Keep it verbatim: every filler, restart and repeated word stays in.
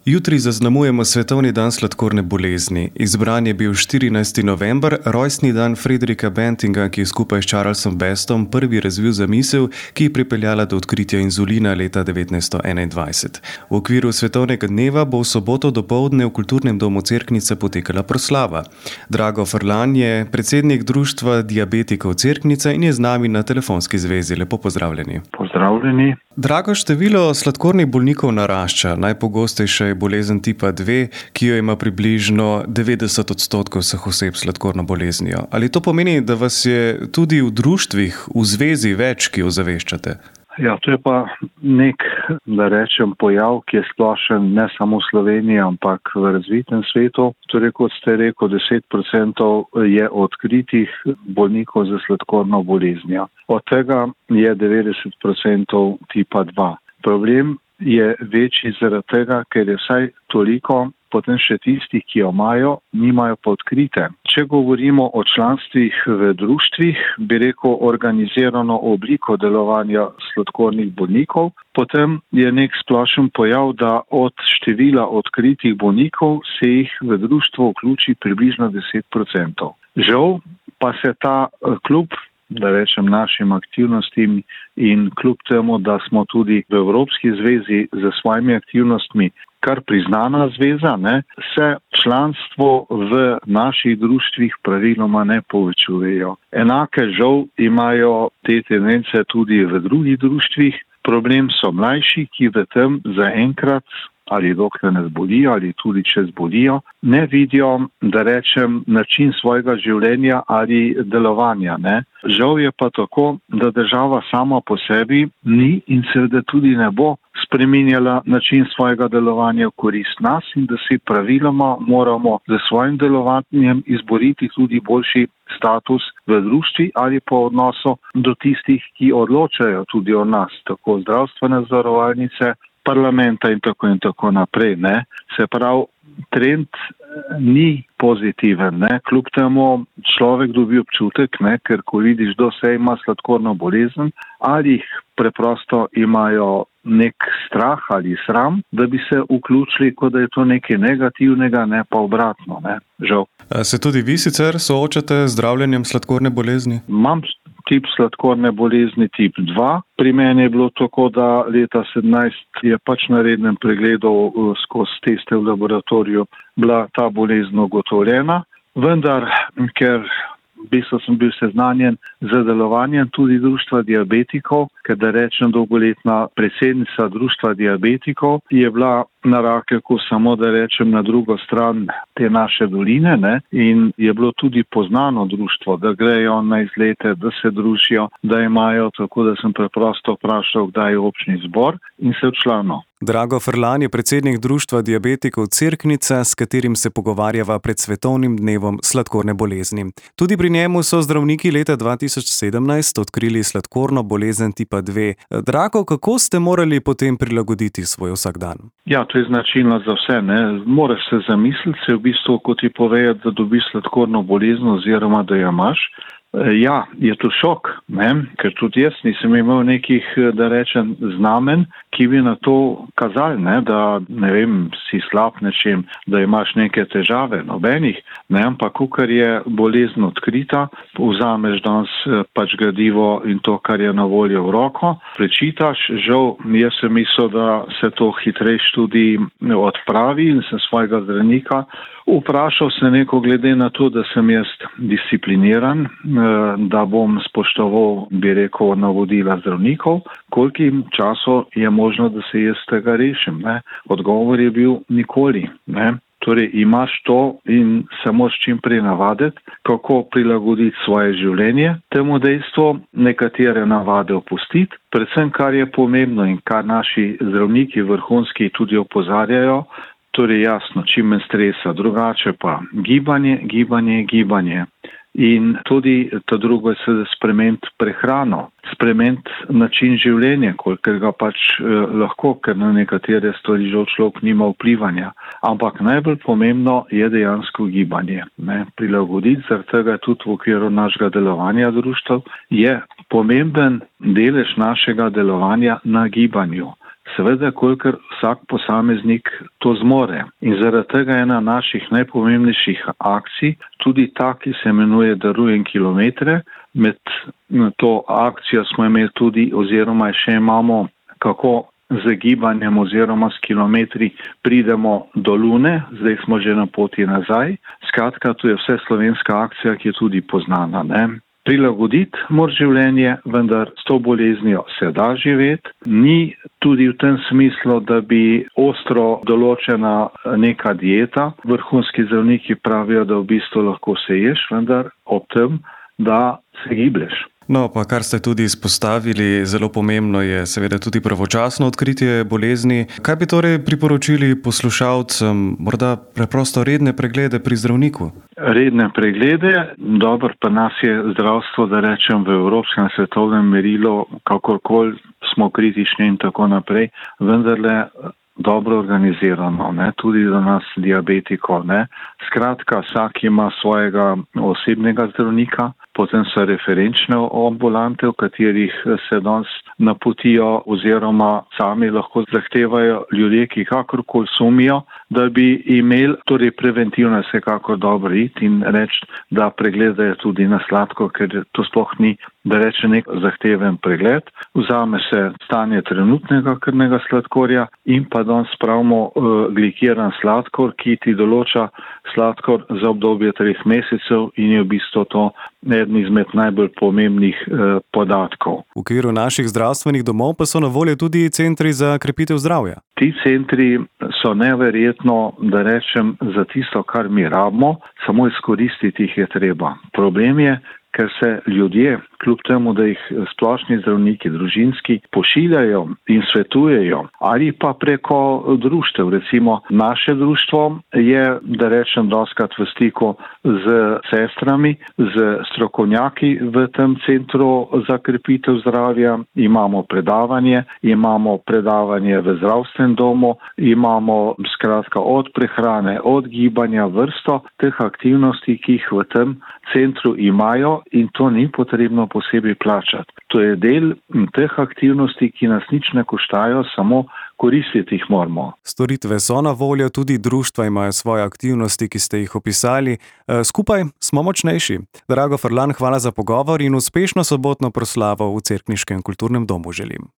Jutri zaznamujemo Svetovni dan sladkorne bolezni. Izbran je bil štirinajsti november, rojstni dan Fredrika Bantinga, ki je skupaj s Charlesom Bestom prvi razvil zamisel, ki je pripeljala do odkritja inzulina leta devetnajststo enaindvajset. V okviru svetovnega dneva bo v soboto dopoldne v Kulturnem domu Cerknica potekala proslava. Drago Frlan je predsednik društva diabetikov Cerknica in je z nami na telefonski zvezi. Lepo pozdravljeni. Pozdravljeni. Drago, število sladkornih bolnikov narašča. Najpogostejša je bolezen tipa dve, ki jo ima približno devetdeset odstotkov vseh oseb s sladkorno boleznijo. Ali to pomeni, da vas je tudi v društvih, v zvezi več, ki jo ozaveščate? Ja, to je pa nek, da rečem, pojav, ki je splošen ne samo v Sloveniji, ampak v razvitem svetu. Torej, kot ste rekel, deset procentov je odkritih bolnikov za sladkorno boleznijo. Od tega je devetdeset procentov tipa dva. Problem je večji zaradi tega, ker je vsaj toliko potem še tistih, ki jo imajo, nimajo pa odkrite. Če govorimo o članstvih v društvih, bi rekel organizirano obliko delovanja sladkornih bolnikov, potem je nek splošen pojav, da od števila odkritih bolnikov se jih v društvo vključi približno deset procentov. Žal pa se ta klub, da rečem, našim aktivnostim in kljub temu, da smo tudi v Evropski zvezi za svojimi aktivnostmi kar priznana zveza, ne, se članstvo v naših društvih praviloma ne povečujejo. Enake žal imajo te tendence tudi v drugih društvih. Problem so mlajši, ki v tem zaenkrat ali dokler ne zbolijo, ali tudi če zbolijo, ne vidijo, da rečem, način svojega življenja ali delovanja. Ne. Žal je pa tako, da država sama po sebi ni in seveda tudi ne bo spreminjala način svojega delovanja v korist nas in da si praviloma moramo z svojim delovanjem izboriti tudi boljši status v društvi ali pa odnosu do tistih, ki odločajo tudi o nas, tako zdravstvene zavarovalnice, parlamenta in tako in tako naprej. Ne. Se pravi, trend ni pozitiven. Ne. Kljub temu človek dobi občutek, ne, ker ko vidiš, kdo vse ima sladkorno bolezen, ali jih preprosto imajo nek strah ali sram, da bi se vključili, kot da je to nekaj negativnega, ne pa obratno. Ne. Žal. Se tudi vi sicer soočate z zdravljenjem sladkorne bolezni? Imam tip sladkorne bolezni tip dva. Pri meni je bilo tako, da leta sedemnajst je pač na rednem pregledu skozi teste v laboratoriju bila ta bolezen ugotovljena, vendar, ker v bistvu sem bil seznanjen z delovanjem tudi društva diabetikov, ker da rečem dolgoletna predsednica društva diabetikov je bila na Rakeku samo, da rečem, na drugo stran te naše doline, ne, in je bilo tudi poznano društvo, da grejo na izlete, da se družijo, da imajo, tako da sem preprosto vprašal, kdaj je občni zbor in se včlanil. Drago Frlan je predsednik društva diabetikov Cerknica, s katerim se pogovarjava pred Svetovnim dnevom sladkorne bolezni. Tudi pri njemu so zdravniki leta dva tisoč sedemnajst odkrili sladkorno bolezen tipa dve. Drago, kako ste morali potem prilagoditi svoj vsakdan? Ja, to je značilno za vse. Ne. Moraš se zamisliti, se v bistvu, kot ti povejo, da dobiš sladkorno bolezen oziroma da jo imaš. Ja, je to šok, ne? Ker tudi jaz nisem imel nekih, da rečem, znamen, ki bi na to kazali, ne? Da, ne vem, si slab nečem, da imaš neke težave, nobenih, ne? Ampak, kar je bolezen odkrita, vzameš danes pač gradivo in to, kar je na voljo v roko, prečitaš, žal, jaz sem mislil, da se to hitrejš tudi odpravi in sem svojega zdravnika vprašal se neko glede na to, da sem jaz discipliniran, da bom spoštoval, bi rekel, navodila zdravnikov, kolikim času je možno, da se jaz tega rešim. Ne? Odgovor je bil nikoli. Ne? Torej imaš to in se moraš čim prej navaditi, kako prilagoditi svoje življenje temu dejstvu, nekatere navade opustiti. Predvsem, kar je pomembno in kar naši zdravniki vrhunski tudi opozarjajo, torej jasno, čim manj stresa, drugače pa gibanje, gibanje, gibanje. In tudi to drugo je se spremeniti prehrano, spremeniti način življenja, kolikor ga pač eh, lahko, ker na nekatere stvari že človek nima vplivanja. Ampak najbolj pomembno je dejansko gibanje. Ne? Prilagoditi, zaradi tega tudi v okviru našega delovanja društev je pomemben delež našega delovanja na gibanju. Seveda, kolikor vsak posameznik to zmore. In zaradi tega je ena naših najpomembnejših akcij tudi ta, ki se imenuje Darujem kilometre. Med to akcijo smo imeli tudi oziroma še imamo, kako z gibanjem oziroma s kilometri pridemo do Lune, zdaj smo že na poti nazaj. Skratka, to je vse slovenska akcija, ki je tudi poznana, ne. Prilagoditi mora življenje, vendar s to boleznijo se da živeti. Ni tudi v tem smislu, da bi ostro določena neka dieta. Vrhunski zdravniki pravijo, da v bistvu lahko se ješ, vendar ob tem, da se giblješ. No, pa kar ste tudi izpostavili, zelo pomembno je seveda tudi pravočasno odkritje bolezni. Kaj bi torej priporočili poslušalcem, morda preprosto redne preglede pri zdravniku? Redne preglede, dobro pa nas je zdravstvo, da rečem, v evropskem svetovnem merilu, kakorkoli smo kritični in tako naprej, vendarle dobro organizirano, ne, tudi za nas diabetikov, ne. Skratka, vsak ima svojega osebnega zdravnika, potem so referenčne ambulante, v katerih se danes napotijo oziroma sami lahko zahtevajo ljudje, ki kakorkoli sumijo, da bi imeli, torej preventivno vsekakor dobro iti in reči, da pregledajo tudi na sladko, ker to sploh ni, da reče nek zahteven pregled. Vzame se stanje trenutnega krvnega sladkorja in pa danes spravimo uh, glikiran sladkor, ki ti določa sladkor za obdobje treh mesecev in je v bistvu to eden izmed najbolj pomembnih eh, podatkov. V okviru naših zdravstvenih domov pa so na voljo tudi centri za krepitev zdravja. Ti centri so neverjetno, da rečem, za tisto, kar mi rabimo, samo izkoristiti jih je treba. Problem je, ker se ljudje, kljub temu, da jih splošni zdravniki, družinski, pošiljajo in svetujejo, ali pa preko društev. Recimo, naše društvo je, da rečem, dostikrat v stiku z sestrami, z strokovnjaki v tem centru za krepitev zdravja. Imamo predavanje, imamo predavanje v zdravstvenem domu, imamo skratka od prehrane, od gibanja, vrsto teh aktivnosti, ki jih v tem centru imajo in to ni potrebno posebej plačati. To je del teh aktivnosti, ki nas nič ne koštajo, samo koristiti jih moramo. Storitve so na voljo, tudi društva imajo svoje aktivnosti, ki ste jih opisali. Skupaj smo močnejši. Drago Frlan, hvala za pogovor in uspešno sobotno proslavo v Cerkniškem kulturnem domu želim.